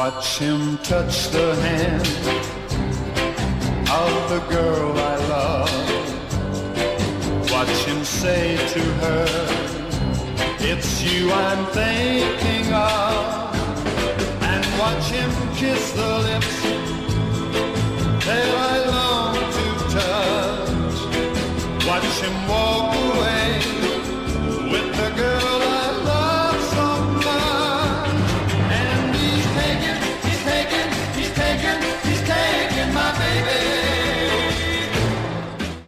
Watch him touch the hand of the girl I love. Watch him say to her, it's you I'm thinking of. And watch him kiss the lips that I long to touch. Watch him walk